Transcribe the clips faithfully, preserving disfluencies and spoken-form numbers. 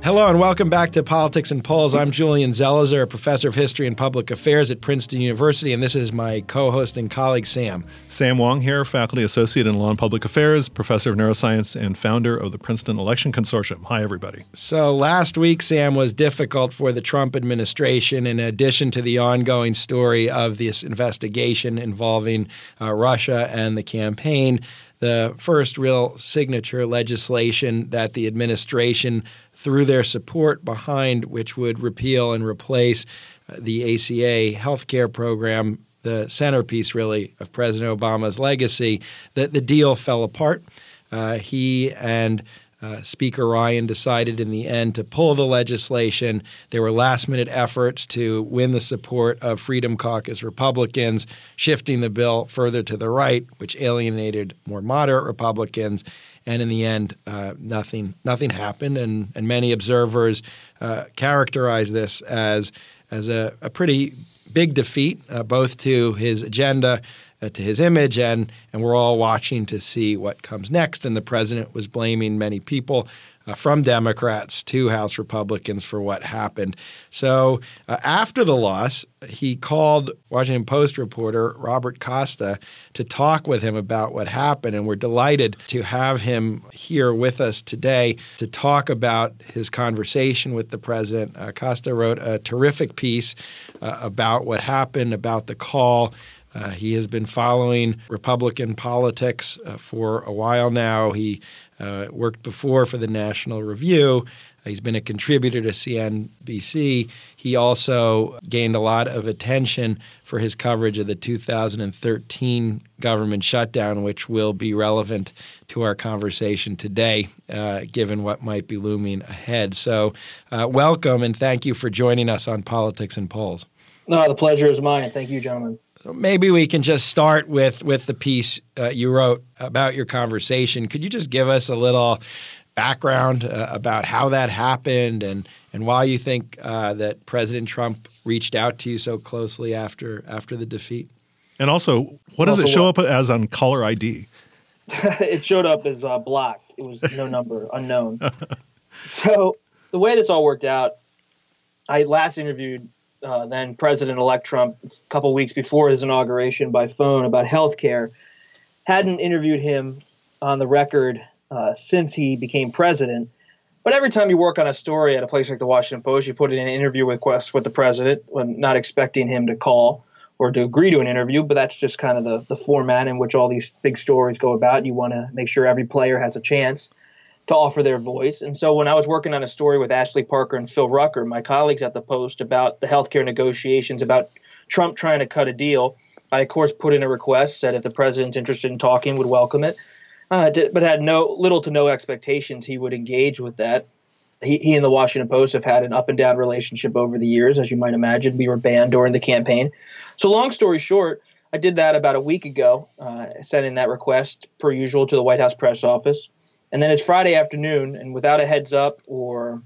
Hello and welcome back to Politics and Polls. I'm Julian Zelizer, a professor of history and public affairs at Princeton University, and this is my co-host and colleague, Sam. Sam Wong here, faculty associate in law and public affairs, professor of neuroscience, and founder of the Princeton Election Consortium. Hi, everybody. So last week, Sam, was difficult for the Trump administration in addition to the ongoing story of this investigation involving uh, Russia and the campaign. The first real signature legislation that the administration threw their support behind, which would repeal and replace the A C A healthcare program, the centerpiece, really, of President Obama's legacy. The, the deal fell apart. Uh, he and uh, Speaker Ryan decided in the end to pull the legislation. There were last-minute efforts to win the support of Freedom Caucus Republicans, shifting the bill further to the right, which alienated more moderate Republicans. And in the end, uh, nothing nothing happened, and, and many observers uh, characterize this as as a, a pretty big defeat, uh, both to his agenda, uh, to his image, and and we're all watching to see what comes next. And the president was blaming many people, Uh, from Democrats to House Republicans, for what happened. So uh, after the loss, he called Washington Post reporter Robert Costa to talk with him about what happened, and we're delighted to have him here with us today to talk about his conversation with the president. Uh, Costa wrote a terrific piece uh, about what happened, about the call. Uh, he has been following Republican politics uh, for a while now. He uh, worked before for the National Review. He's been a contributor to C N B C. He also gained a lot of attention for his coverage of the two thousand thirteen government shutdown, which will be relevant to our conversation today, uh, given what might be looming ahead. So uh, welcome, and thank you for joining us on Politics and Polls. No, the pleasure is mine. Thank you, gentlemen. Maybe we can just start with, with the piece uh, you wrote about your conversation. Could you just give us a little background uh, about how that happened and, and why you think uh, that President Trump reached out to you so closely after after the defeat? And also, what does it show up as on caller I D? It showed up as uh, blocked. It was no number, unknown. So the way this all worked out, I last interviewed Uh, then President-elect Trump a couple weeks before his inauguration by phone about health care. Hadn't interviewed him on the record uh, since he became president. But every time you work on a story at a place like the Washington Post, you put in an interview request with the president, when not expecting him to call or to agree to an interview. But that's just kind of the, the format in which all these big stories go about. You want to make sure every player has a chance to offer their voice. And so when I was working on a story with Ashley Parker and Phil Rucker, my colleagues at the Post, about the healthcare negotiations, about Trump trying to cut a deal, I, of course, put in a request, said if the president's interested in talking, would welcome it, uh, but had no little to no expectations he would engage with that. He, he and the Washington Post have had an up-and-down relationship over the years, as you might imagine. We were banned during the campaign. So long story short, I did that about a week ago, uh, sent in that request, per usual, to the White House press office. And then it's Friday afternoon, and without a heads up or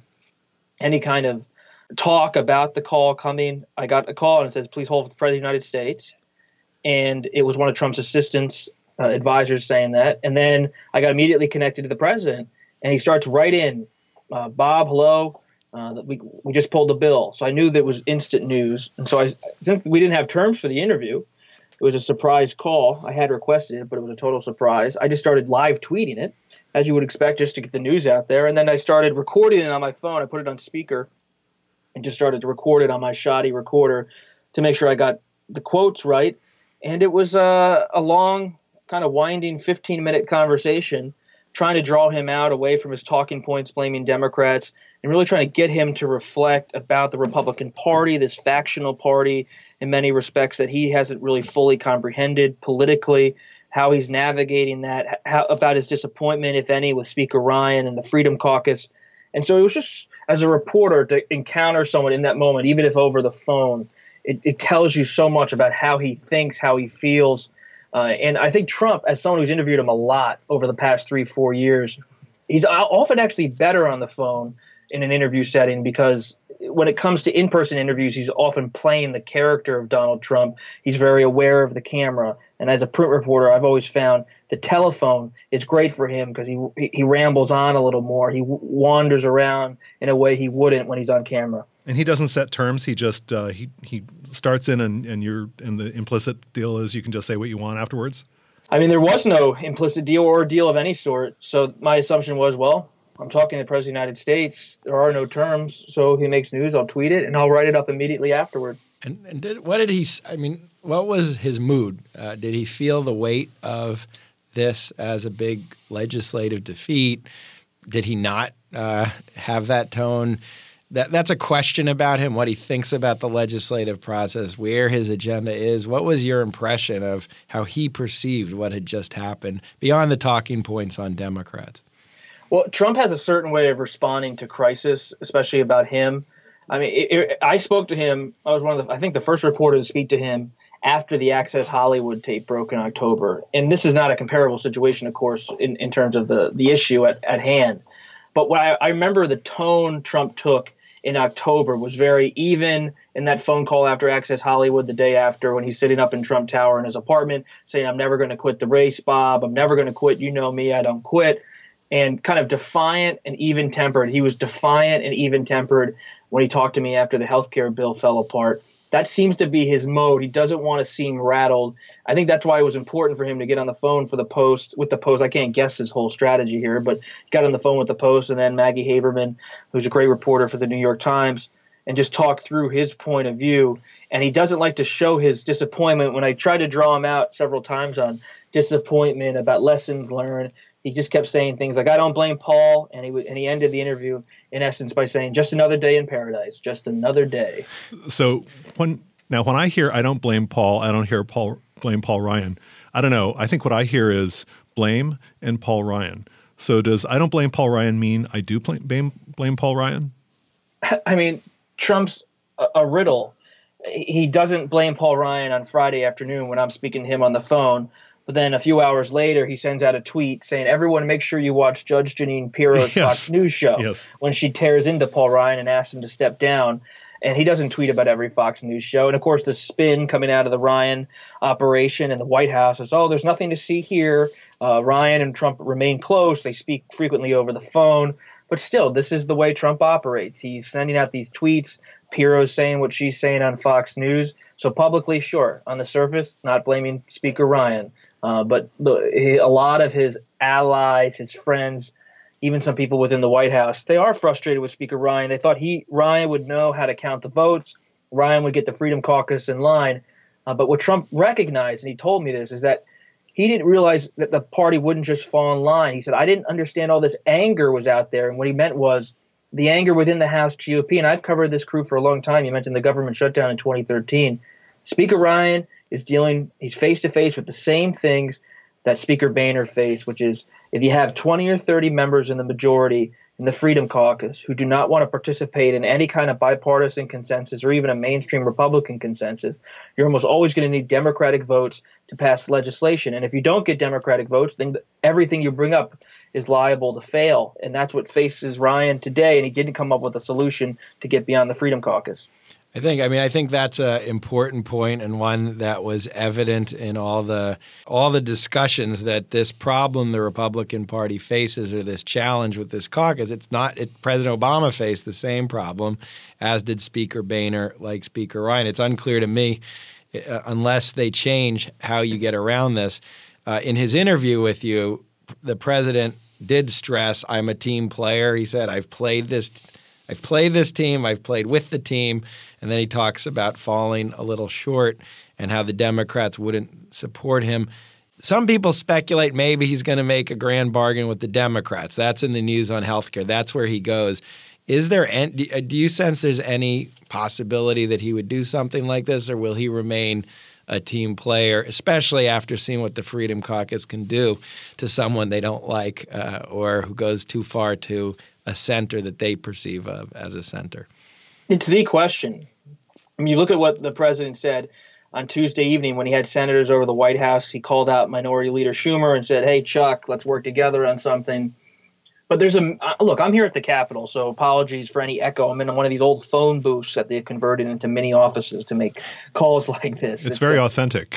any kind of talk about the call coming, I got a call and it says, please hold for the President of the United States. And it was one of Trump's assistants, uh, advisors saying that. And then I got immediately connected to the president, and he starts right in, uh, Bob, hello, uh, we, we just pulled the bill. So I knew that it was instant news. And so I, since we didn't have terms for the interview, it was a surprise call. I had requested it, but it was a total surprise. I just started live tweeting it, as you would expect, just to get the news out there. And then I started recording it on my phone. I put it on speaker and just started to record it on my shoddy recorder to make sure I got the quotes right. And it was uh, a long, kind of winding fifteen-minute conversation trying to draw him out away from his talking points, blaming Democrats, and really trying to get him to reflect about the Republican Party, this factional party, in many respects that he hasn't really fully comprehended politically, how he's navigating that, how, about his disappointment, if any, with Speaker Ryan and the Freedom Caucus. And so it was just, as a reporter, to encounter someone in that moment, even if over the phone, it, it tells you so much about how he thinks, how he feels. Uh, and I think Trump, as someone who's interviewed him a lot over the past three, four years, he's often actually better on the phone in an interview setting, because when it comes to in-person interviews, he's often playing the character of Donald Trump. He's very aware of the camera, And as a print reporter, I've always found the telephone is great for him because he he rambles on a little more. He w- wanders around in a way he wouldn't when he's on camera. And he doesn't set terms. He just uh, he he starts in, and and you're and the implicit deal is you can just say what you want afterwards. I mean, there was no implicit deal or deal of any sort. So my assumption was, well, I'm talking to the President of the United States. There are no terms. So if he makes news, I'll tweet it, and I'll write it up immediately afterward. And, and did, what did he – I mean, what was his mood? Uh, did he feel the weight of this as a big legislative defeat? Did he not uh, have that tone? That That's a question about him, what he thinks about the legislative process, where his agenda is. What was your impression of how he perceived what had just happened beyond the talking points on Democrats? Well, Trump has a certain way of responding to crisis, especially about him. I mean, it, it, I spoke to him. I was one of the, I think, the first reporter to speak to him after the Access Hollywood tape broke in October. And this is not a comparable situation, of course, in, in terms of the, the issue at, at hand. But what I, I remember the tone Trump took in October was very even in that phone call after Access Hollywood the day after when he's sitting up in Trump Tower in his apartment saying, I'm never going to quit the race, Bob. I'm never going to quit. You know me. I don't quit. And kind of defiant and even-tempered. He was defiant and even-tempered when he talked to me after the health care bill fell apart. That seems to be his mode. He doesn't want to seem rattled. I think that's why it was important for him to get on the phone for the Post with the Post. I can't guess his whole strategy here, but got on the phone with the Post and then Maggie Haberman, who's a great reporter for the New York Times, and just talk through his point of view. And he doesn't like to show his disappointment. When I tried to draw him out several times on disappointment about lessons learned, he just kept saying things like, I don't blame Paul. And he, and he ended the interview, in essence, by saying, just another day in paradise, just another day. So when now when I hear I don't blame Paul, I don't hear Paul blame Paul Ryan. I don't know. I think what I hear is blame and Paul Ryan. So does I don't blame Paul Ryan mean I do blame, blame Paul Ryan? I mean, Trump's a, a riddle. He doesn't blame Paul Ryan on Friday afternoon when I'm speaking to him on the phone. But then a few hours later, he sends out a tweet saying, everyone make sure you watch Judge Jeanine Pirro's yes. Fox News show yes. when she tears into Paul Ryan and asks him to step down. And he doesn't tweet about every Fox News show. And, of course, the spin coming out of the Ryan operation in the White House is, oh, there's nothing to see here. Uh, Ryan and Trump remain close. They speak frequently over the phone. But still, this is the way Trump operates. He's sending out these tweets. Pirro's saying what she's saying on Fox News. So publicly, sure. On the surface, not blaming Speaker Ryan. Uh, but the, he, a lot of his allies, his friends, even some people within the White House, they are frustrated with Speaker Ryan. They thought he Ryan would know how to count the votes. Ryan would get the Freedom Caucus in line. Uh, but what Trump recognized, and he told me this, is that he didn't realize that the party wouldn't just fall in line. He said, I didn't understand all this anger was out there. And what he meant was the anger within the House G O P. And I've covered this crew for a long time. You mentioned the government shutdown in twenty thirteen. Speaker Ryan is dealing, he's face-to-face with the same things that Speaker Boehner faced, which is if you have twenty or thirty members in the majority in the Freedom Caucus who do not want to participate in any kind of bipartisan consensus or even a mainstream Republican consensus, you're almost always going to need Democratic votes to pass legislation. And if you don't get Democratic votes, then everything you bring up is liable to fail. And that's what faces Ryan today, and he didn't come up with a solution to get beyond the Freedom Caucus. I think. I mean, I think that's an important point and one that was evident in all the all the discussions that this problem the Republican Party faces, or this challenge with this caucus. It's not. It, President Obama faced the same problem, as did Speaker Boehner, like Speaker Ryan. It's unclear to me, uh, unless they change how you get around this. Uh, in his interview with you, the president did stress, "I'm a team player." He said, "I've played this." I've played this team. I've played with the team. And then he talks about falling a little short and how the Democrats wouldn't support him. Some people speculate maybe he's going to make a grand bargain with the Democrats. That's in the news on healthcare. That's where he goes. Is there any, do you sense there's any possibility that he would do something like this, or will he remain a team player, especially after seeing what the Freedom Caucus can do to someone they don't like uh, or who goes too far to a center that they perceive of as a center? It's the question. I mean, you look at what the president said on Tuesday evening when he had senators over the White House. He called out Minority Leader Schumer and said, hey, Chuck, let's work together on something. But there's a – look, I'm here at the Capitol, so apologies for any echo. I'm in one of these old phone booths that they've converted into mini offices to make calls like this. It's, it's very a, authentic.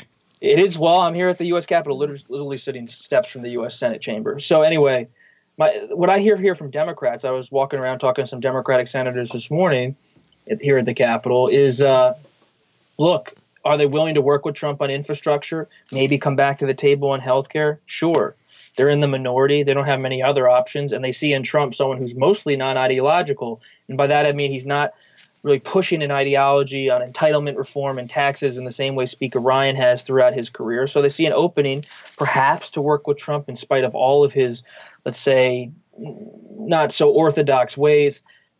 It is. Well, I'm here at the U S Capitol, literally, literally sitting steps from the U S Senate chamber. So anyway, my what I hear here from Democrats, I was walking around talking to some Democratic senators this morning at, here at the Capitol, is uh, look, are they willing to work with Trump on infrastructure? Maybe come back to the table on health care? Sure. They're in the minority. They don't have many other options. And they see in Trump someone who's mostly non-ideological. And by that, I mean he's not really pushing an ideology on entitlement reform and taxes in the same way Speaker Ryan has throughout his career. So they see an opening, perhaps, to work with Trump in spite of all of his, let's say, not so orthodox ways.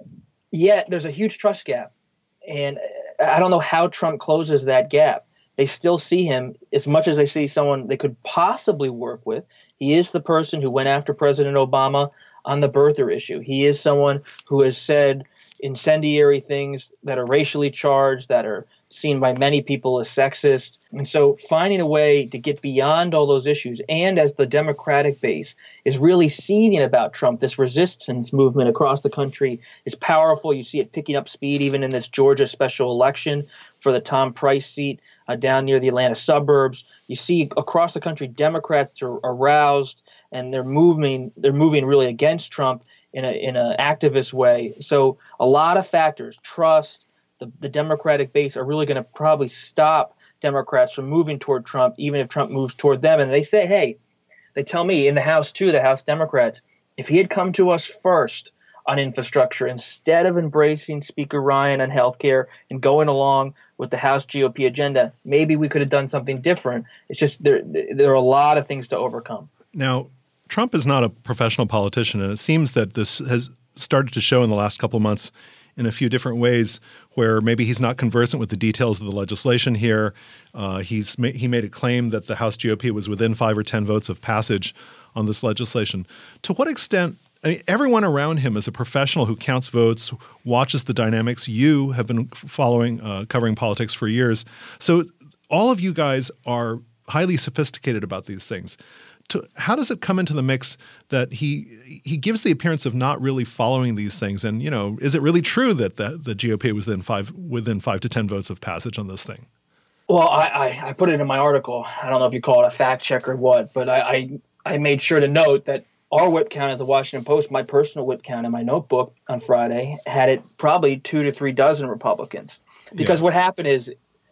Yet there's a huge trust gap. And I don't know how Trump closes that gap. They still see him, as much as they see someone they could possibly work with. He is the person who went after President Obama on the birther issue. He is someone who has said incendiary things that are racially charged, that are seen by many people as sexist. And so finding a way to get beyond all those issues, and as the Democratic base is really seething about Trump, this resistance movement across the country is powerful. You see it picking up speed even in this Georgia special election for the Tom Price seat uh, down near the Atlanta suburbs. You see across the country, Democrats are aroused and they're moving, they're moving really against Trump in a in an activist way. So a lot of factors, trust, the, the Democratic base are really going to probably stop Democrats from moving toward Trump, even if Trump moves toward them. And they say, hey, they tell me in the House too, the House Democrats, if he had come to us first on infrastructure instead of embracing Speaker Ryan on health care and going along with the House G O P agenda, maybe we could have done something different. It's just there, there are a lot of things to overcome. Now, Trump is not a professional politician, and it seems that this has started to show in the last couple of months in a few different ways where maybe he's not conversant with the details of the legislation here. Uh, he's ma- he made a claim that the House G O P was within five or ten votes of passage on this legislation. To what extent, I mean, everyone around him is a professional who counts votes, watches the dynamics. You have been following, uh, covering politics for years. So all of you guys are highly sophisticated about these things. To, how does it come into the mix that he he gives the appearance of not really following these things? And, you know, is it really true that the, the G O P was within five within five to ten votes of passage on this thing? Well, I, I, I put it in my article. I don't know if you call it a fact check or what, but I, I, I made sure to note that our whip count at the Washington Post, my personal whip count in my notebook on Friday, had it probably two to three dozen Republicans. Because yeah. What happened is,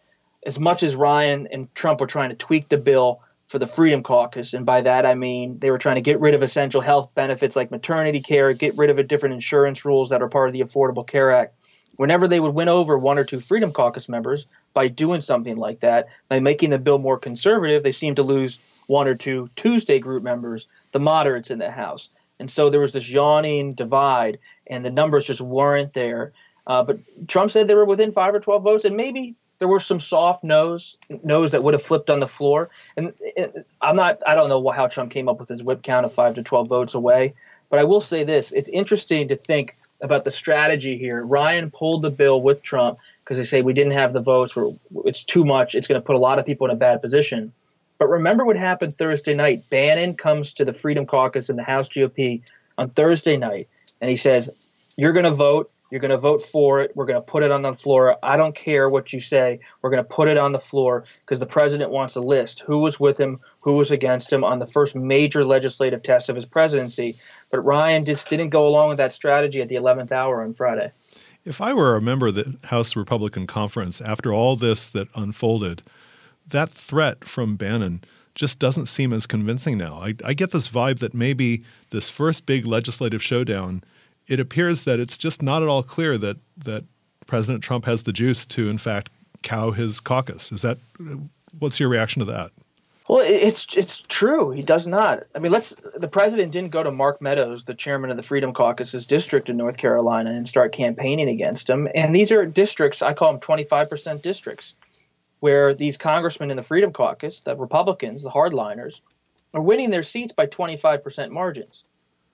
as much as Ryan and Trump were trying to tweak the bill for the Freedom Caucus, and by that I mean they were trying to get rid of essential health benefits like maternity care, get rid of a different insurance rules that are part of the Affordable Care Act. Whenever they would win over one or two Freedom Caucus members by doing something like that, by making the bill more conservative, they seemed to lose one or two Tuesday group members, the moderates in the House. And so there was this yawning divide, and the numbers just weren't there. Uh, but Trump said they were within five or twelve votes, and maybe there were some soft no's, no's that would have flipped on the floor. And it, I'm not, I don't know how Trump came up with his whip count of five to twelve votes away. But I will say this, it's interesting to think about the strategy here. Ryan pulled the bill with Trump because they say we didn't have the votes, or it's too much. It's going to put a lot of people in a bad position. But remember what happened Thursday night. Bannon comes to the Freedom Caucus in the House G O P on Thursday night, and he says, you're going to vote. You're going to vote for it. We're going to put it on the floor. I don't care what you say. We're going to put it on the floor because the president wants a list. Who was with him? Who was against him on the first major legislative test of his presidency? But Ryan just didn't go along with that strategy at the eleventh hour on Friday. If I were a member of the House Republican Conference, after all this that unfolded, that threat from Bannon just doesn't seem as convincing now. I, I get this vibe that maybe this first big legislative showdown, it appears that it's just not at all clear that that President Trump has the juice to, in fact, cow his caucus. Is that what's your reaction to that? Well, it's it's true. He does not. I mean, let's. The president didn't go to Mark Meadows, the chairman of the Freedom Caucus's district in North Carolina, and start campaigning against him. And these are districts, I call them twenty-five percent districts, where these congressmen in the Freedom Caucus, the Republicans, the hardliners, are winning their seats by twenty-five percent margins.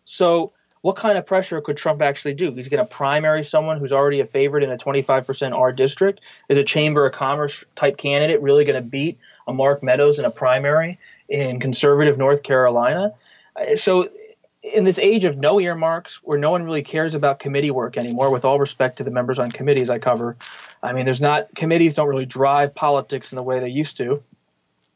So what kind of pressure could Trump actually do? He's going to primary someone who's already a favorite in a twenty-five percent R district? Is a Chamber of Commerce type candidate really going to beat a Mark Meadows in a primary in conservative North Carolina? So in this age of no earmarks, where no one really cares about committee work anymore, with all respect to the members on committees I cover, I mean, there's not, committees don't really drive politics in the way they used to.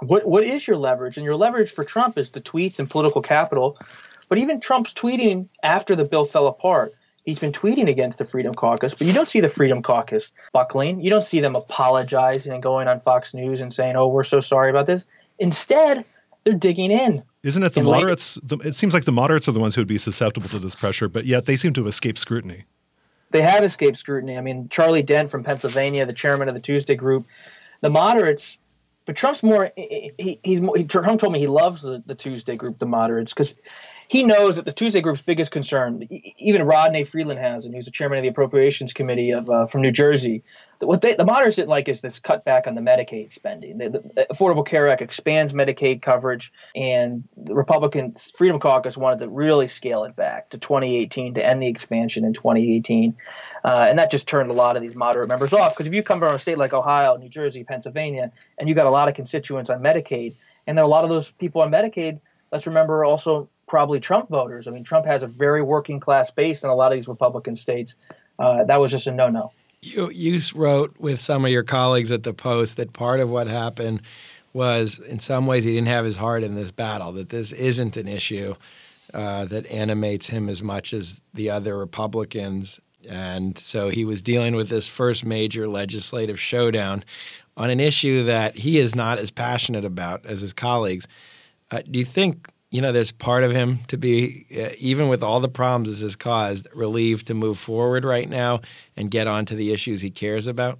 What what is your leverage? And your leverage for Trump is the tweets and political capital. But even Trump's tweeting after the bill fell apart, he's been tweeting against the Freedom Caucus, but you don't see the Freedom Caucus buckling. You don't see them apologizing and going on Fox News and saying, oh, we're so sorry about this. Instead, they're digging in. Isn't it the And moderates? The, it seems like the moderates are the ones who would be susceptible to this pressure, but yet they seem to escape scrutiny. They have escaped scrutiny. I mean, Charlie Dent from Pennsylvania, the chairman of the Tuesday Group, the moderates, but Trump's more, he, he's more, he, Trump told me he loves the, the Tuesday Group, the moderates, because he knows that the Tuesday Group's biggest concern, even Rodney Friedlandhasen, who's the chairman of the Appropriations Committee of uh, from New Jersey, what they, the moderates didn't like is this cutback on the Medicaid spending. The, the Affordable Care Act expands Medicaid coverage, and the Republican Freedom Caucus wanted to really scale it back to twenty eighteen to end the expansion in twenty eighteen. Uh, and that just turned a lot of these moderate members off, because if you come from a state like Ohio, New Jersey, Pennsylvania, and you got a lot of constituents on Medicaid, and there are a lot of those people on Medicaid, let's remember also probably Trump voters. I mean, Trump has a very working class base in a lot of these Republican states. Uh, that was just a no-no. You, you wrote with some of your colleagues at the Post that part of what happened was in some ways he didn't have his heart in this battle, that this isn't an issue uh, that animates him as much as the other Republicans. And so he was dealing with this first major legislative showdown on an issue that he is not as passionate about as his colleagues. Uh, do you think, you know, there's part of him to be, uh, even with all the problems this has caused, relieved to move forward right now and get on to the issues he cares about?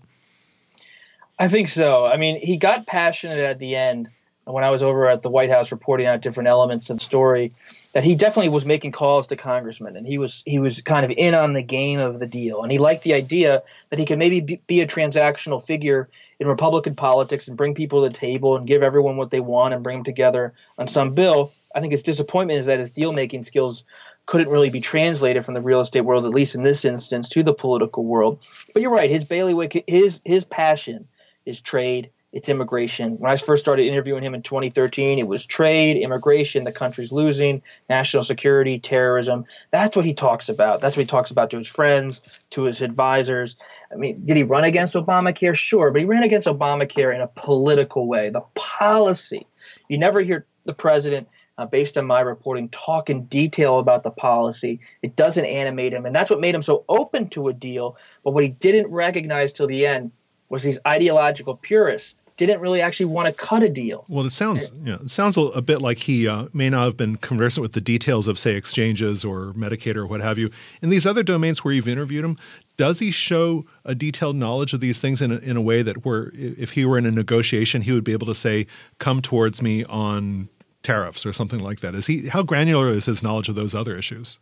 I think so. I mean, he got passionate at the end when I was over at the White House reporting out different elements of the story, that he definitely was making calls to congressmen, and he was he was kind of in on the game of the deal. And he liked the idea that he could maybe be, be a transactional figure in Republican politics and bring people to the table and give everyone what they want and bring them together on some bill. I think his disappointment is that his deal-making skills couldn't really be translated from the real estate world, at least in this instance, to the political world. But you're right, his bailiwick, his his passion is trade, it's immigration. When I first started interviewing him in twenty thirteen, it was trade, immigration, the country's losing, national security, terrorism. That's what he talks about. That's what he talks about to his friends, to his advisors. I mean, did he run against Obamacare? Sure, but he ran against Obamacare in a political way. The policy. You never hear the president, Uh, based on my reporting, talk in detail about the policy. It doesn't animate him, and that's what made him so open to a deal. But what he didn't recognize till the end was these ideological purists didn't really actually want to cut a deal. Well, it sounds you know, it sounds a, a bit like he uh, may not have been conversant with the details of, say, exchanges or Medicaid or what have you. In these other domains where you've interviewed him, does he show a detailed knowledge of these things in a, in a way that where if he were in a negotiation, he would be able to say, come towards me on tariffs or something like that? Is he, how granular is his knowledge of those other issues?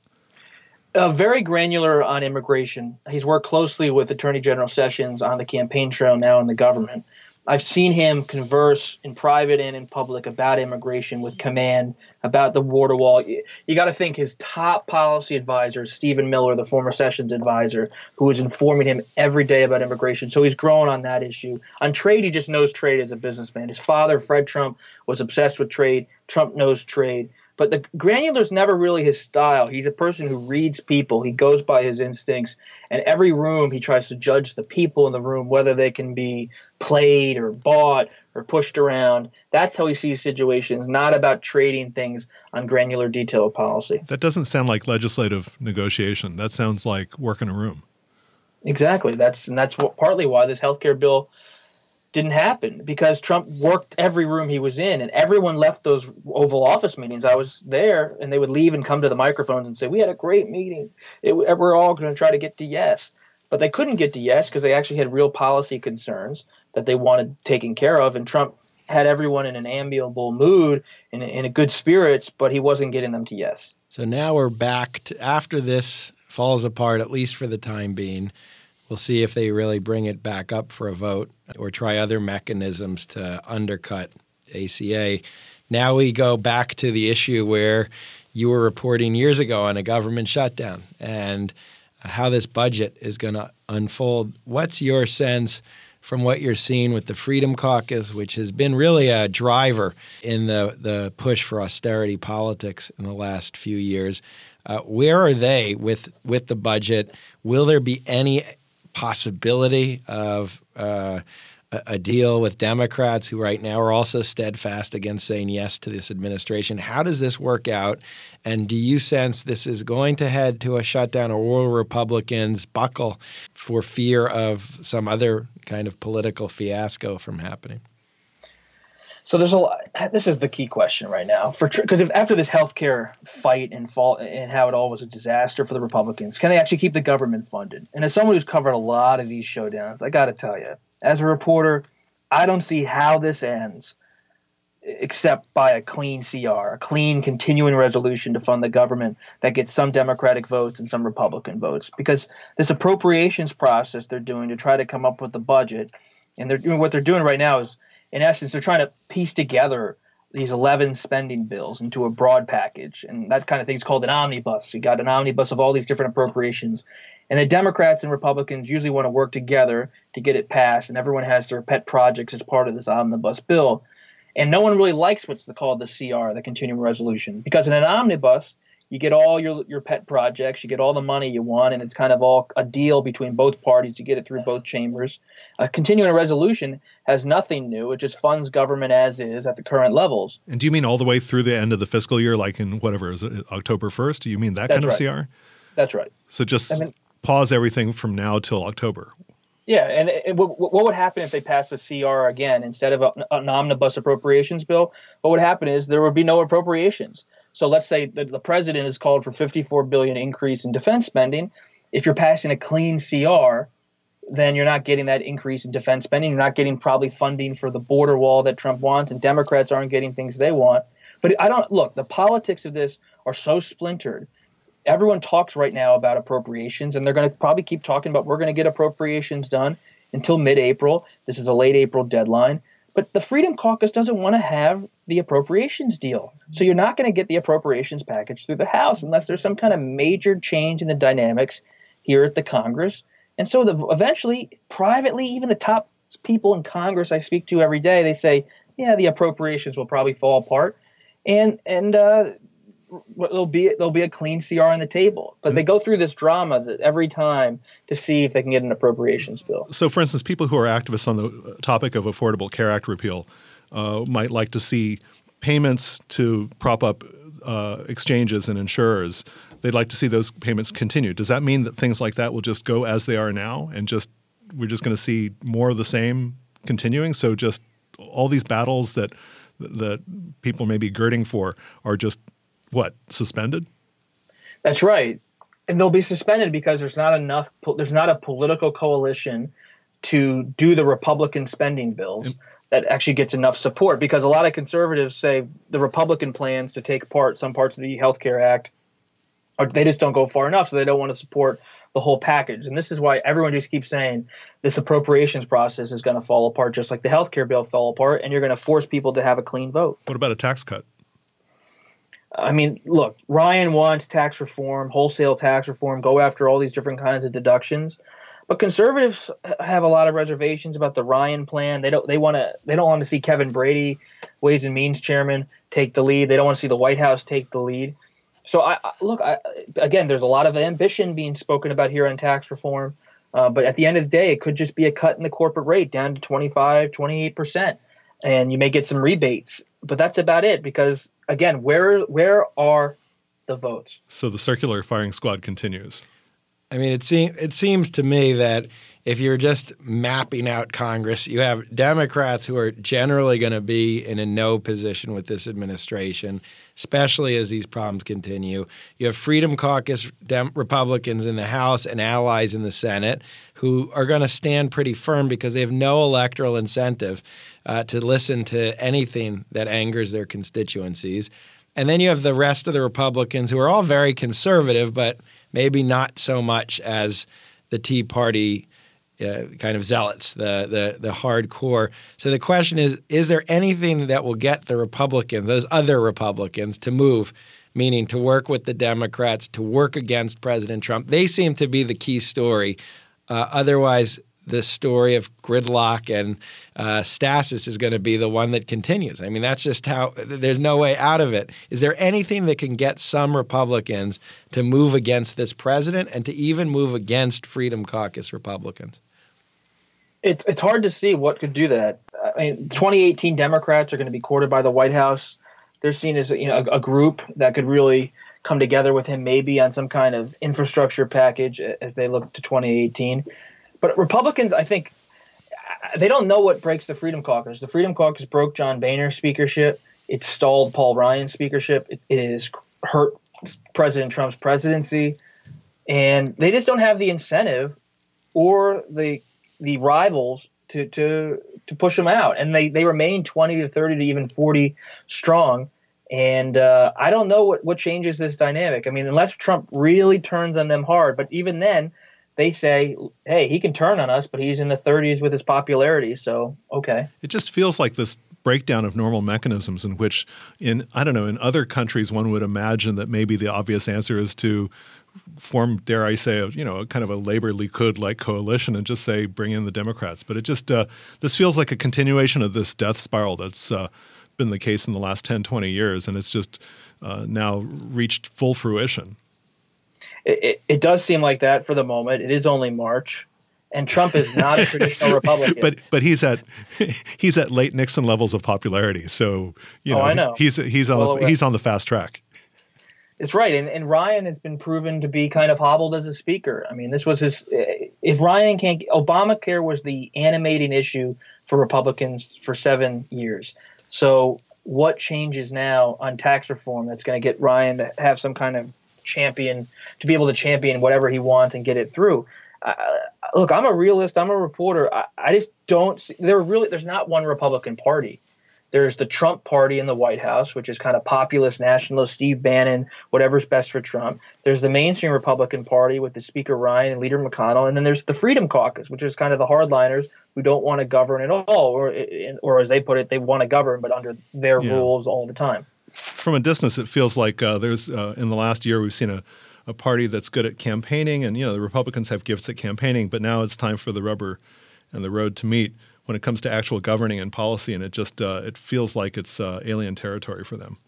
Uh, very granular on immigration. He's worked closely with Attorney General Sessions on the campaign trail now in the government. I've seen him converse in private and in public about immigration with command, about the border wall. You, you got to think his top policy advisor, Stephen Miller, the former Sessions advisor, who was informing him every day about immigration. So he's grown on that issue. On trade, he just knows trade as a businessman. His father, Fred Trump, was obsessed with trade. Trump knows trade. But the granular is never really his style. He's a person who reads people. He goes by his instincts. And every room, he tries to judge the people in the room, whether they can be played or bought or pushed around. That's how he sees situations, not about trading things on granular detail of policy. That doesn't sound like legislative negotiation. That sounds like work in a room. Exactly. That's and that's what, partly why this healthcare bill didn't happen, because Trump worked every room he was in, and everyone left those Oval Office meetings. I was there, and they would leave and come to the microphones and say, we had a great meeting. It, we're all going to try to get to yes. But they couldn't get to yes because they actually had real policy concerns that they wanted taken care of, and Trump had everyone in an amiable mood, in, in a good spirits, but he wasn't getting them to yes. So now we're back to, after this falls apart, at least for the time being. We'll see if they really bring it back up for a vote or try other mechanisms to undercut A C A. Now we go back to the issue where you were reporting years ago on a government shutdown and how this budget is going to unfold. What's your sense from what you're seeing with the Freedom Caucus, which has been really a driver in the, the push for austerity politics in the last few years? Uh, where are they with, with the budget? Will there be any possibility of uh, a, a deal with Democrats who right now are also steadfast against saying yes to this administration. How does this work out? And do you sense this is going to head to a shutdown, or will Republicans buckle for fear of some other kind of political fiasco from happening? So there's a lot. This is the key question right now, for because if after this healthcare fight and fall and how it all was a disaster for the Republicans, can they actually keep the government funded? And as someone who's covered a lot of these showdowns, I got to tell you, as a reporter, I don't see how this ends except by a clean C R, a clean continuing resolution to fund the government that gets some Democratic votes and some Republican votes. Because this appropriations process they're doing to try to come up with the budget, and they're doing what they're doing right now is, in essence, they're trying to piece together these eleven spending bills into a broad package. And that kind of thing is called an omnibus. You got an omnibus of all these different appropriations. And the Democrats and Republicans usually want to work together to get it passed. And everyone has their pet projects as part of this omnibus bill. And no one really likes what's called the C R, the continuing resolution, because in an omnibus, you get all your your pet projects, you get all the money you want, and it's kind of all a deal between both parties to get it through both chambers. A continuing resolution has nothing new. It just funds government as is at the current levels. And do you mean all the way through the end of the fiscal year, like in whatever, is it October first? Do you mean that That's kind of right. C R? That's right. So just I mean, pause everything from now till October. Yeah, and it, it, what, what would happen if they passed a C R again instead of a, an omnibus appropriations bill? What would happen is there would be no appropriations. So let's say that the president has called for fifty-four billion dollars increase in defense spending. If you're passing a clean C R, then you're not getting that increase in defense spending. You're not getting probably funding for the border wall that Trump wants, and Democrats aren't getting things they want. But I don't look, the politics of this are so splintered. Everyone talks right now about appropriations, and they're going to probably keep talking about we're going to get appropriations done until mid-April. This is a late April deadline. But the Freedom Caucus doesn't want to have the appropriations deal. So you're not going to get the appropriations package through the House unless there's some kind of major change in the dynamics here at the Congress. And so the, eventually, privately, even the top people in Congress I speak to every day, they say, yeah, the appropriations will probably fall apart. And and uh, there'll be there'll be a clean C R on the table. But they go through this drama that every time to see if they can get an appropriations bill. So, for instance, people who are activists on the topic of Affordable Care Act repeal uh, might like to see payments to prop up uh, exchanges and insurers. They'd like to see those payments continue. Does that mean that things like that will just go as they are now, and just we're just going to see more of the same continuing? So, just all these battles that that people may be girding for are just what, suspended? That's right. And they'll be suspended because there's not enough, there's not a political coalition to do the Republican spending bills and, that actually gets enough support. Because a lot of conservatives say the Republican plans to take part some parts of the Health Care Act, or they just don't go far enough, so they don't want to support the whole package. And this is why everyone just keeps saying this appropriations process is going to fall apart, just like the health care bill fell apart, and you're going to force people to have a clean vote. What about a tax cut? I mean, look, Ryan wants tax reform, wholesale tax reform, go after all these different kinds of deductions. But conservatives have a lot of reservations about the Ryan plan. They don't they want to they don't want to see Kevin Brady, Ways and Means chairman, take the lead. They don't want to see the White House take the lead. So I, I look, I, again, there's a lot of ambition being spoken about here on tax reform. Uh, but at the end of the day, it could just be a cut in the corporate rate down to twenty-five, twenty-eight percent. And you may get some rebates. But that's about it, because again, where where are the votes? So the circular firing squad continues. I mean, it seems it seems to me that if you're just mapping out Congress, you have Democrats who are generally going to be in a no position with this administration, especially as these problems continue. You have Freedom Caucus Dem- Republicans in the House and allies in the Senate who are going to stand pretty firm because they have no electoral incentive uh, to listen to anything that angers their constituencies. And then you have the rest of the Republicans who are all very conservative, but maybe not so much as the Tea Party uh, kind of zealots, the, the the hardcore. So the question is, is there anything that will get the Republicans, those other Republicans, to move, meaning to work with the Democrats, to work against President Trump? They seem to be the key story. Uh, otherwise, the story of gridlock and uh, stasis is going to be the one that continues. I mean, that's just how – there's no way out of it. Is there anything that can get some Republicans to move against this president and to even move against Freedom Caucus Republicans? It's it's hard to see what could do that. I mean, twenty eighteen Democrats are going to be courted by the White House. They're seen as you know a, a group that could really come together with him, maybe on some kind of infrastructure package as they look to twenty eighteen. But Republicans, I think, they don't know what breaks the Freedom Caucus. The Freedom Caucus broke John Boehner's speakership. It stalled Paul Ryan's speakership. It, it has hurt President Trump's presidency, and they just don't have the incentive or the the rivals to to to push them out, and they they remain twenty to thirty to even forty strong. And uh, I don't know what what changes this dynamic. I mean, unless Trump really turns on them hard, but even then, they say, hey, he can turn on us, but he's in the thirties with his popularity. So okay, it just feels like this breakdown of normal mechanisms in which, in I don't know, in other countries, one would imagine that maybe the obvious answer is to form, dare I say, a, you know, a kind of a Labor Likud-like coalition and just say, bring in the Democrats. But it just, uh, this feels like a continuation of this death spiral that's uh, been the case in the last ten, twenty years, and it's just uh, now reached full fruition. It, it, it does seem like that for the moment. It is only March, and Trump is not a traditional Republican. But but he's at he's at late Nixon levels of popularity, so you know, oh, I know. he's he's on well, the, he's on the fast track. It's right. And, and Ryan has been proven to be kind of hobbled as a speaker. I mean, this was his – if Ryan can't – Obamacare was the animating issue for Republicans for seven years. So what changes now on tax reform that's going to get Ryan to have some kind of champion – to be able to champion whatever he wants and get it through? Uh, look, I'm a realist. I'm a reporter. I, I just don't see – there really – there's not one Republican Party. There's the Trump party in the White House, which is kind of populist, nationalist, Steve Bannon, whatever's best for Trump. There's the mainstream Republican Party with the Speaker Ryan and Leader McConnell. And then there's the Freedom Caucus, which is kind of the hardliners who don't want to govern at all. Or, or as they put it, they want to govern, but under their yeah. rules all the time. From a distance, it feels like uh, there's uh, in the last year we've seen a, a party that's good at campaigning. And, you know, the Republicans have gifts at campaigning, but now it's time for the rubber and the road to meet when it comes to actual governing and policy, and it just uh, it feels like it's uh, alien territory for them.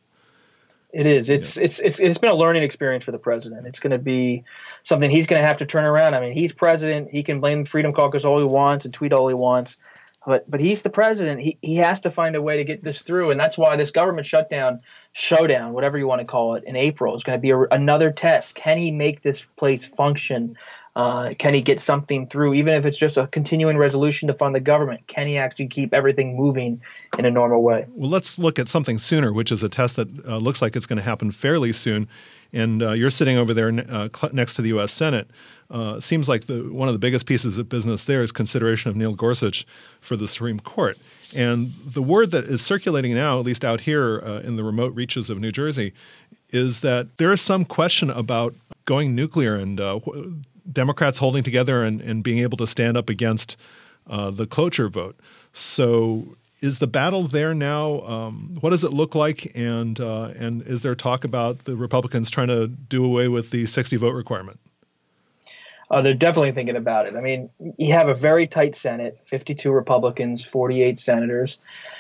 It is. It's, yeah. it's it's it's been a learning experience for the president. It's going to be something he's going to have to turn around. I mean, he's president. He can blame the Freedom Caucus all he wants and tweet all he wants, but but he's the president. He he has to find a way to get this through, and that's why this government shutdown, showdown, whatever you want to call it, in April is going to be a, another test. Can he make this place function? Uh, can he get something through, even if it's just a continuing resolution to fund the government? Can he actually keep everything moving in a normal way? Well, let's look at something sooner, which is a test that uh, looks like it's going to happen fairly soon. And uh, you're sitting over there uh, next to the U S Senate. Uh, it seems like the, one of the biggest pieces of business there is consideration of Neil Gorsuch for the Supreme Court. And the word that is circulating now, at least out here uh, in the remote reaches of New Jersey, is that there is some question about going nuclear and uh, Democrats holding together and, and being able to stand up against uh, the cloture vote. So is the battle there now? Um, what does it look like? And uh, and is there talk about the Republicans trying to do away with the sixty vote requirement? Uh, they're definitely thinking about it. I mean, you have a very tight Senate, fifty-two Republicans, forty-eight senators,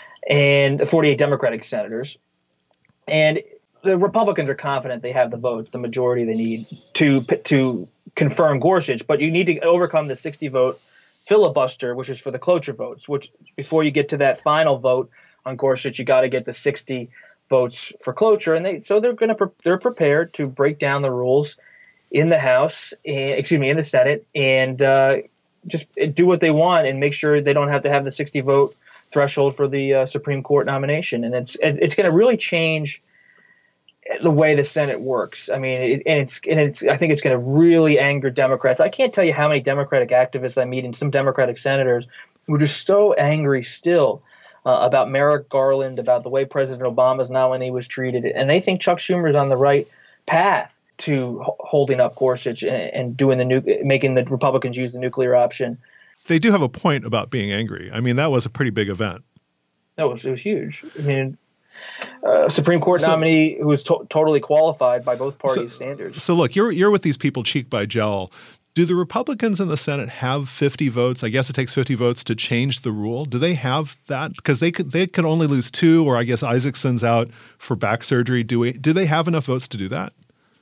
and forty-eight Democratic senators. And the Republicans are confident they have the votes, the majority they need to to confirm Gorsuch, but you need to overcome the sixty vote filibuster, which is for the cloture votes, which before you get to that final vote on Gorsuch, you got to get the sixty votes for cloture. And they, so they're going to, pre- they're prepared to break down the rules in the House, and, excuse me, in the Senate, and uh, just do what they want and make sure they don't have to have the sixty vote threshold for the uh, Supreme Court nomination. And it's, it's going to really change the way the Senate works. I mean, it, and it's and it's. I think it's going to really anger Democrats. I can't tell you how many Democratic activists I meet and some Democratic senators who are just so angry still uh, about Merrick Garland, about the way President Obama's nominee was treated, and they think Chuck Schumer's on the right path to h- holding up Gorsuch and, and doing the nu- making the Republicans use the nuclear option. They do have a point about being angry. I mean, that was a pretty big event. That was it was huge. I mean. Uh, Supreme Court so, nominee who is to- totally qualified by both parties' so, standards. So look, you're you're with these people cheek by jowl. Do the Republicans in the Senate have fifty votes? I guess it takes fifty votes to change the rule. Do they have that? Because they could they could only lose two, or I guess Isaacson's out for back surgery. Do we? Do they have enough votes to do that?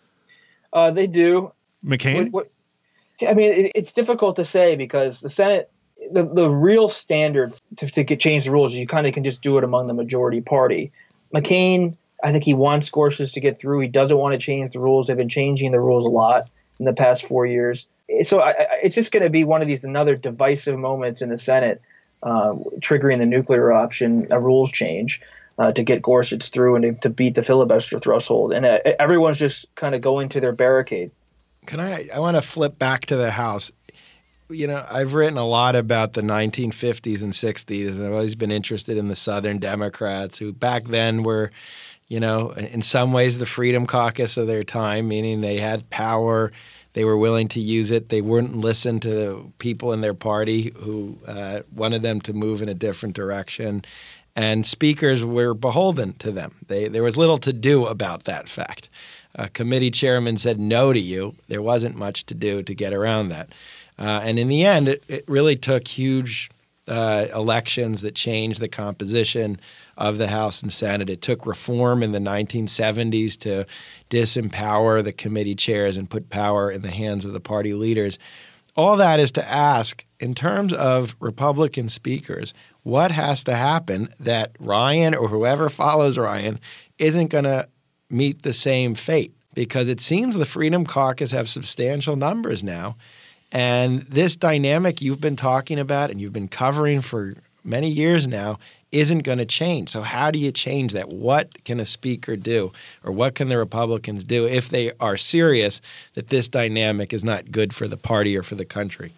Uh, they do. McCain? What, what, I mean, it, it's difficult to say because the Senate the, the real standard to, to get change the rules is you kind of can just do it among the majority party. McCain, I think he wants Gorsuch to get through. He doesn't want to change the rules. They've been changing the rules a lot in the past four years. So I, I, it's just going to be one of these another divisive moments in the Senate, uh, triggering the nuclear option, a rules change uh, to get Gorsuch through and to, to beat the filibuster threshold. And uh, everyone's just kind of going to their barricade. Can I? I want to flip back to the House. You know, I've written a lot about the nineteen fifties and sixties, and I've always been interested in the Southern Democrats, who back then were, you know, in some ways the Freedom Caucus of their time, meaning they had power, they were willing to use it, they wouldn't listen to people in their party who uh, wanted them to move in a different direction, and speakers were beholden to them. They, there was little to do about that fact. A committee chairman said no to you. There wasn't much to do to get around that. Uh, and in the end, it, it really took huge uh, elections that changed the composition of the House and Senate. It took reform in the nineteen seventies to disempower the committee chairs and put power in the hands of the party leaders. All that is to ask, in terms of Republican speakers, what has to happen that Ryan or whoever follows Ryan isn't going to meet the same fate? Because it seems the Freedom Caucus have substantial numbers now. And this dynamic you've been talking about and you've been covering for many years now isn't going to change. So how do you change that? What can a speaker do, or what can the Republicans do if they are serious that this dynamic is not good for the party or for the country?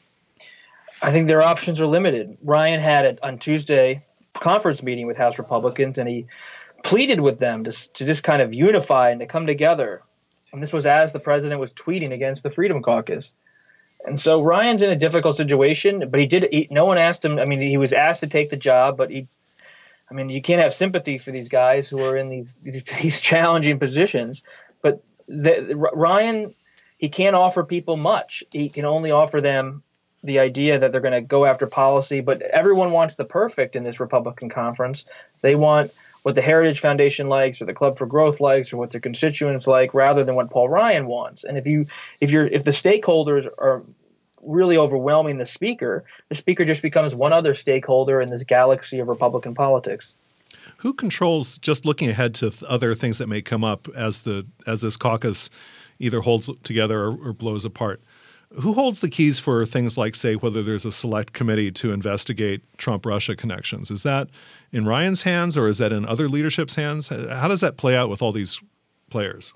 I think their options are limited. Ryan had it on Tuesday conference meeting with House Republicans, and he pleaded with them to, to just kind of unify and to come together. And this was as the president was tweeting against the Freedom Caucus. And so Ryan's in a difficult situation, but he did. He, no one asked him. I mean, he was asked to take the job, but he. I mean, you can't have sympathy for these guys who are in these these, these challenging positions. But the, Ryan, he can't offer people much. He can only offer them the idea that they're going to go after policy. But everyone wants the perfect in this Republican conference. They want what the Heritage Foundation likes, or the Club for Growth likes, or what their constituents like, rather than what Paul Ryan wants. And if you, if you're, if the stakeholders are really overwhelming the speaker, the speaker just becomes one other stakeholder in this galaxy of Republican politics. Who controls, just looking ahead to th- other things that may come up as the as this caucus either holds together or, or blows apart? Who holds the keys for things like, say, whether there's a select committee to investigate Trump-Russia connections? Is that in Ryan's hands, or is that in other leadership's hands? How does that play out with all these players?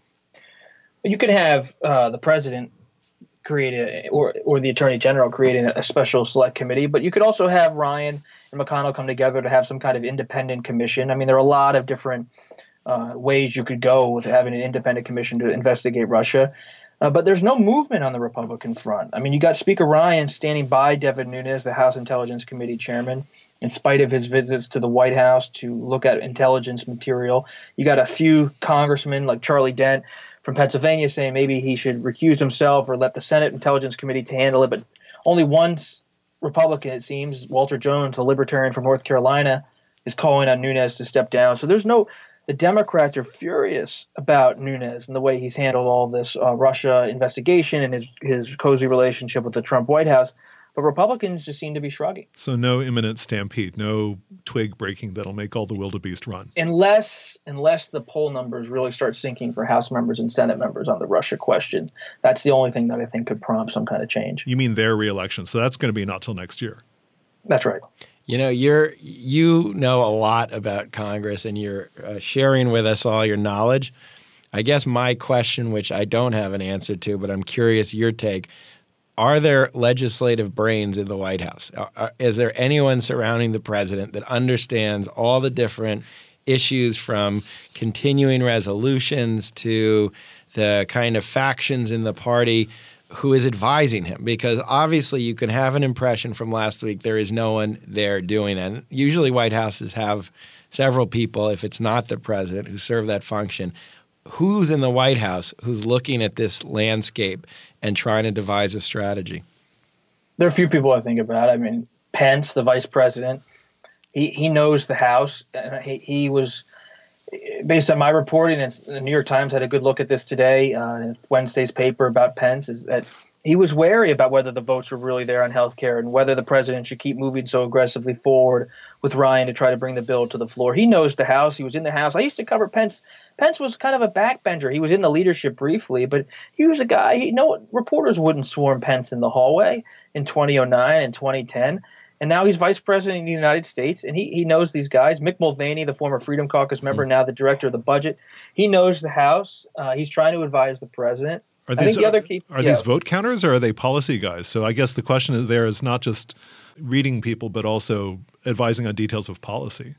You could have uh, the president create a, or or the attorney general creating a special select committee, but you could also have Ryan and McConnell come together to have some kind of independent commission. I mean, there are a lot of different uh, ways you could go with having an independent commission to investigate Russia. Uh, but there's no movement on the Republican front. I mean, you got Speaker Ryan standing by Devin Nunes, the House Intelligence Committee chairman, in spite of his visits to the White House to look at intelligence material. You got a few congressmen like Charlie Dent from Pennsylvania saying maybe he should recuse himself or let the Senate Intelligence Committee to handle it. But only one Republican, it seems, Walter Jones, a libertarian from North Carolina, is calling on Nunes to step down. So there's no – the Democrats are furious about Nunes and the way he's handled all this uh, Russia investigation and his, his cozy relationship with the Trump White House. But Republicans just seem to be shrugging. So no imminent stampede, no twig breaking that'll make all the wildebeest run. Unless unless the poll numbers really start sinking for House members and Senate members on the Russia question. That's the only thing that I think could prompt some kind of change. You mean their reelection. So that's going to be not till next year. That's right. You know, you're you know a lot about Congress, and you're uh, sharing with us all your knowledge. I guess my question, which I don't have an answer to, but I'm curious your take, are there legislative brains in the White House? Are, is there anyone surrounding the president that understands all the different issues, from continuing resolutions to the kind of factions in the party, who is advising him? Because obviously you can have an impression from last week there is no one there doing that. And usually White Houses have several people, if it's not the president, who serve that function. Who's in the White House who's looking at this landscape and trying to devise a strategy? There are a few people I think about. I mean, Pence, the vice president, he, he knows the House. And he, he was based on my reporting, and the New York Times had a good look at this today, uh, Wednesday's paper about Pence, is that he was wary about whether the votes were really there on healthcare and whether the president should keep moving so aggressively forward with Ryan to try to bring the bill to the floor. He knows the House. He was in the House. I used to cover Pence. Pence was kind of a backbencher. He was in the leadership briefly, but he was a guy, you know, reporters wouldn't swarm Pence in the hallway in twenty oh nine and twenty ten. And now he's vice president of the United States, and he, he knows these guys. Mick Mulvaney, the former Freedom Caucus member, now the director of the budget, he knows the House. Uh, he's trying to advise the president. Are I these, think the other key, are yeah. these vote counters or are they policy guys? So I guess the question is there is not just reading people, but also advising on details of policy.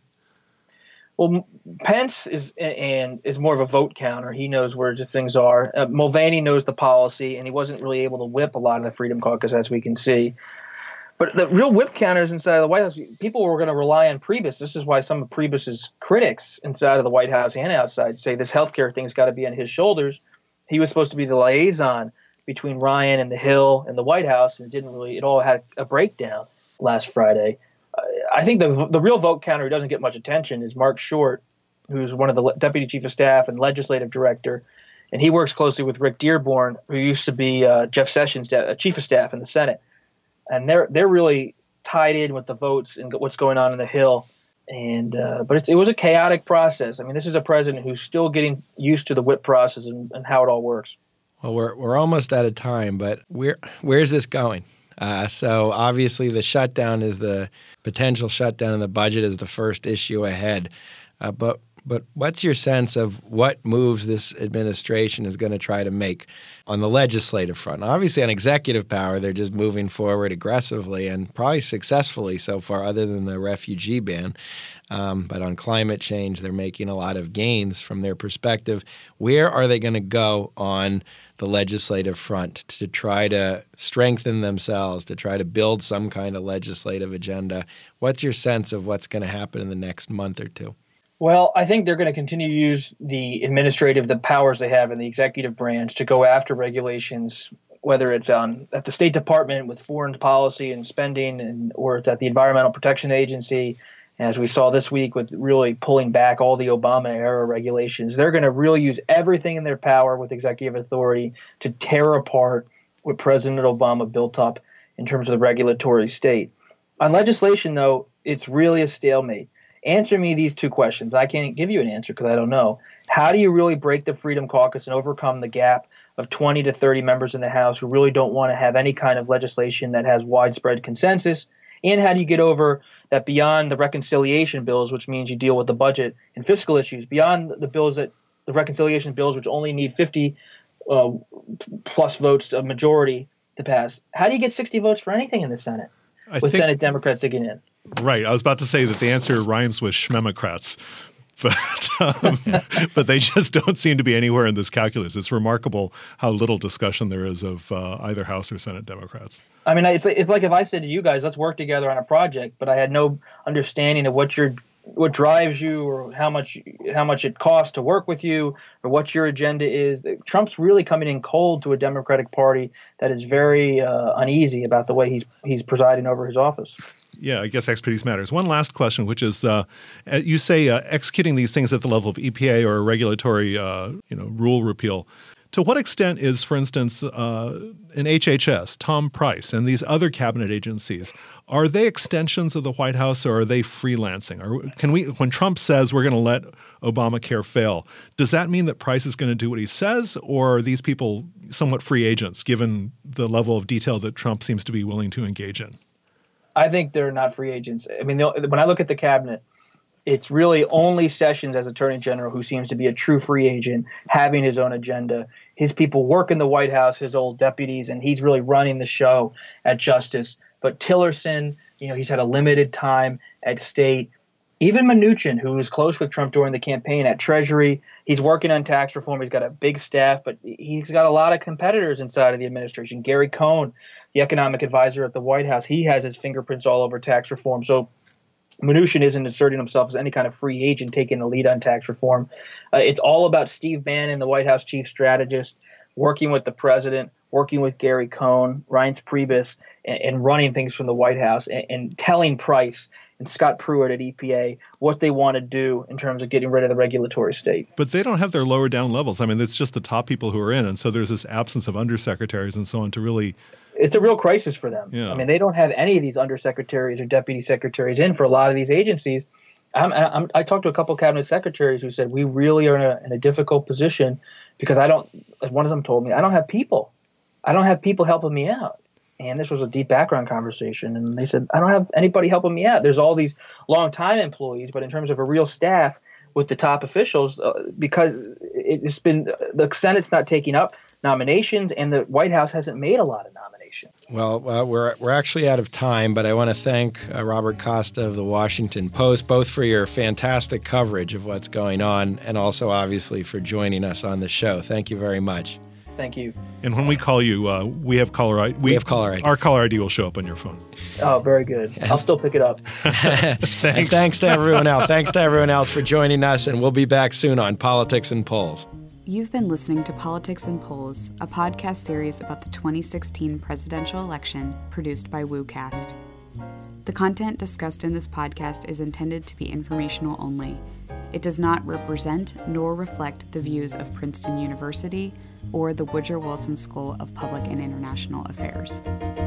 Well, Pence is and is more of a vote counter. He knows where just things are. Uh, Mulvaney knows the policy, and he wasn't really able to whip a lot of the Freedom Caucus, as we can see. But the real whip counters inside of the White House, people were going to rely on Priebus. This is why some of Priebus's critics inside of the White House and outside say this healthcare thing's got to be on his shoulders. He was supposed to be the liaison between Ryan and the Hill and the White House, and it didn't really. It all had a breakdown last Friday. Uh, I think the the real vote counter who doesn't get much attention is Mark Short, who's one of the deputy chief of staff and legislative director, and he works closely with Rick Dearborn, who used to be uh, Jeff Sessions' de- chief of staff in the Senate, and they're they're really tied in with the votes and what's going on in the Hill. And uh, but it, it was a chaotic process. I mean, this is a president who's still getting used to the whip process and, and how it all works. Well, we're we're almost out of time, but where where's this going? Uh, so obviously, the shutdown is the potential shutdown, and the budget is the first issue ahead. Uh, but but what's your sense of what moves this administration is going to try to make on the legislative front? Obviously, on executive power, they're just moving forward aggressively and probably successfully so far, other than the refugee ban. Um, but on climate change, they're making a lot of gains from their perspective. Where are they going to go on the legislative front to try to strengthen themselves, to try to build some kind of legislative agenda? What's your sense of what's going to happen in the next month or two? Well, I think they're going to continue to use the administrative, the powers they have in the executive branch to go after regulations, whether it's on at the State Department with foreign policy and spending, and or it's at the Environmental Protection Agency, as we saw this week with really pulling back all the Obama-era regulations. They're going to really use everything in their power with executive authority to tear apart what President Obama built up in terms of the regulatory state. On legislation, though, it's really a stalemate. Answer me these two questions. I can't give you an answer because I don't know. How do you really break the Freedom Caucus and overcome the gap of twenty to thirty members in the House who really don't want to have any kind of legislation that has widespread consensus? And how do you get over that beyond the reconciliation bills, which means you deal with the budget and fiscal issues, beyond the bills that the reconciliation bills, which only need fifty uh, plus votes, a majority to pass? How do you get sixty votes for anything in the Senate I with think, Senate Democrats digging in? Right. I was about to say that the answer rhymes with Schmemocrats, but um, but they just don't seem to be anywhere in this calculus. It's remarkable how little discussion there is of uh, either House or Senate Democrats. I mean, it's like, it's like if I said to you guys, let's work together on a project, but I had no understanding of what your what drives you or how much how much it costs to work with you or what your agenda is. Trump's really coming in cold to a Democratic Party that is very uh, uneasy about the way he's he's presiding over his office. Yeah, I guess expertise matters. One last question, which is, uh, you say uh, executing these things at the level of E P A or a regulatory, uh, you know, rule repeal. To what extent is, for instance, uh, an H H S, Tom Price, and these other cabinet agencies, are they extensions of the White House or are they freelancing? Or can we, when Trump says we're going to let Obamacare fail, does that mean that Price is going to do what he says, or are these people somewhat free agents given the level of detail that Trump seems to be willing to engage in? I think they're not free agents. I mean, when I look at the cabinet, it's really only Sessions as Attorney General who seems to be a true free agent, having his own agenda. His people work in the White House, his old deputies, and he's really running the show at Justice. But Tillerson, you know, he's had a limited time at State. Even Mnuchin, who was close with Trump during the campaign at Treasury, he's working on tax reform. He's got a big staff, but he's got a lot of competitors inside of the administration. Gary Cohn, the economic advisor at the White House, he has his fingerprints all over tax reform. So Mnuchin isn't asserting himself as any kind of free agent taking the lead on tax reform. Uh, it's all about Steve Bannon, the White House chief strategist, working with the president, working with Gary Cohn, Reince Priebus, and, and running things from the White House and, and telling Price and Scott Pruitt at E P A what they want to do in terms of getting rid of the regulatory state. But they don't have their lower down levels. I mean, it's just the top people who are in. And so there's this absence of undersecretaries and so on to really... It's a real crisis for them. Yeah. I mean, they don't have any of these undersecretaries or deputy secretaries in for a lot of these agencies. I'm, I'm, I talked to a couple of cabinet secretaries who said, we really are in a, in a difficult position because I don't, one of them told me, I don't have people. I don't have people helping me out. And this was a deep background conversation. And they said, I don't have anybody helping me out. There's all these long-time employees, but in terms of a real staff with the top officials, uh, because it's been, the Senate's not taking up nominations and the White House hasn't made a lot of nominations. Well, uh, we're we're actually out of time, but I want to thank uh, Robert Costa of the Washington Post, both for your fantastic coverage of what's going on and also obviously for joining us on the show. Thank you very much. Thank you. And when we call you, uh, we have caller I D. We, we have caller I D. Our caller I D will show up on your phone. Oh, very good. I'll still pick it up. Thanks. And thanks to everyone else. Thanks to everyone else for joining us, and we'll be back soon on Politics and Polls. You've been listening to Politics and Polls, a podcast series about the twenty sixteen presidential election produced by WooCast. The content discussed in this podcast is intended to be informational only. It does not represent nor reflect the views of Princeton University or the Woodrow Wilson School of Public and International Affairs.